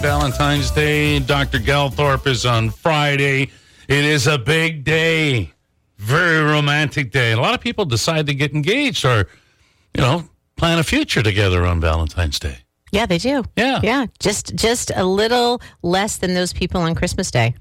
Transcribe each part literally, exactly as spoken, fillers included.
Valentine's Day. Doctor Gelthorpe is on Friday. It is a big day. Very romantic day. A lot of people decide to get engaged or, you know, plan a future together on Valentine's Day. Yeah, they do. Yeah. Yeah. Just just a little less than those people on Christmas Day.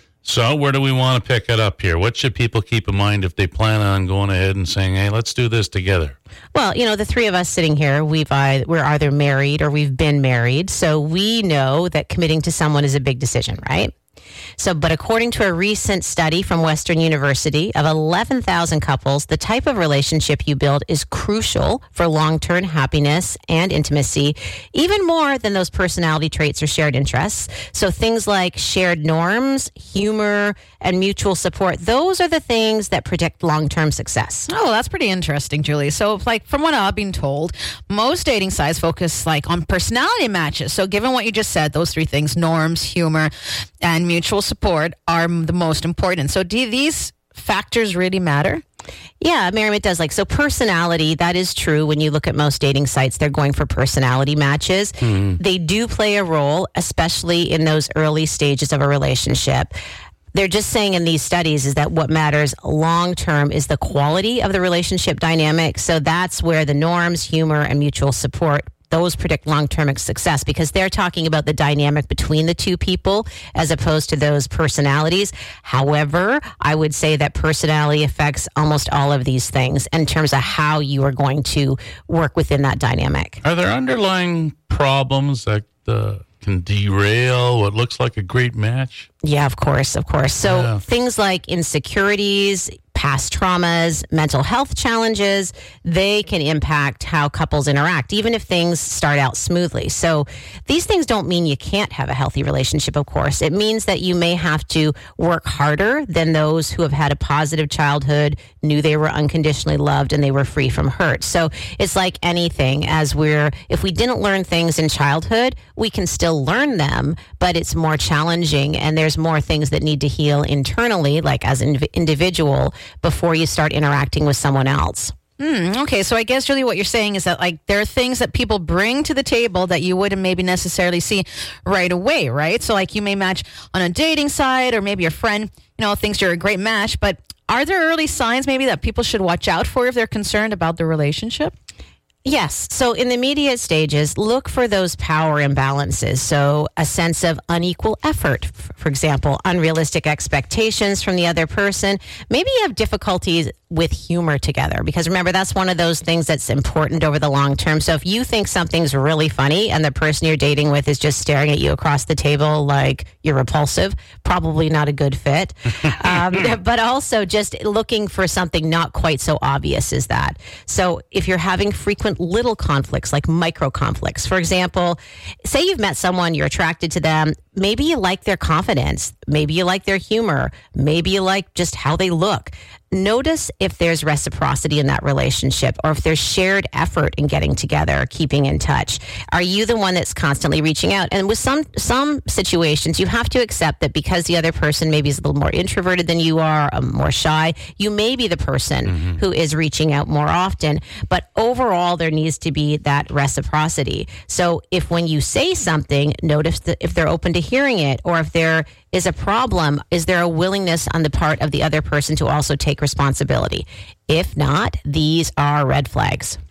So where do we want to pick it up here? What should people keep in mind if they plan on going ahead and saying, hey, let's do this together? Well, you know, the three of us sitting here, we've uh, we're either married or we've been married. So we know that committing to someone is a big decision, right? So, but according to a recent study from Western University of eleven thousand couples, the type of relationship you build is crucial for long-term happiness and intimacy, even more than those personality traits or shared interests. So things like shared norms, humor, and mutual support, those are the things that predict long-term success. Oh, that's pretty interesting, Julie. So, like, from what I've been told, most dating sites focus, like, on personality matches. So given what you just said, those three things, norms, humor, and mutual support are the most important. So do these factors really matter? Yeah, Miriam, it does. Like, so personality, that is true. When you look at most dating sites, they're going for personality matches. Mm-hmm. They do play a role, especially in those early stages of a relationship. They're just saying in these studies is that what matters long-term is the quality of the relationship dynamic. So that's where the norms, humor, and mutual support, those predict long-term success, because they're talking about the dynamic between the two people as opposed to those personalities. However, I would say that personality affects almost all of these things in terms of how you are going to work within that dynamic. Are there underlying problems that uh, can derail what looks like a great match? Yeah, of course, of course. So yeah. Things like insecurities, past traumas, mental health challenges, they can impact how couples interact, even if things start out smoothly. So these things don't mean you can't have a healthy relationship, of course. It means that you may have to work harder than those who have had a positive childhood, knew they were unconditionally loved, and they were free from hurt. So it's like anything, as we're, if we didn't learn things in childhood, we can still learn them, but it's more challenging, and there's more things that need to heal internally, like as an individual, before you start interacting with someone else. Mm, okay, so I guess, Julie, what you're saying is that, like, there are things that people bring to the table that you wouldn't maybe necessarily see right away, right? So, like, you may match on a dating site, or maybe your friend, you know, thinks you're a great match, but are there early signs maybe that people should watch out for if they're concerned about the relationship? Yes. So in the immediate stages, look for those power imbalances. So a sense of unequal effort, for example, unrealistic expectations from the other person. Maybe you have difficulties with humor together, because remember, that's one of those things that's important over the long term. So if you think something's really funny and the person you're dating with is just staring at you across the table like you're repulsive, probably not a good fit. um, but also just looking for something not quite so obvious as that. So if you're having frequent little conflicts, like micro conflicts, for example, say you've met someone, you're attracted to them, maybe you like their confidence, maybe you like their humor, maybe you like just how they look. Notice if there's reciprocity in that relationship, or if there's shared effort in getting together, keeping in touch. Are you the one that's constantly reaching out? And with some some situations, you have to accept that because the other person maybe is a little more introverted than you are, um, more shy, you may be the person mm-hmm. who is reaching out more often. But overall, there needs to be that reciprocity. So if when you say something, notice that if they're open to hearing it, or if there is a problem, is there a willingness on the part of the other person to also take responsibility? If not, these are red flags.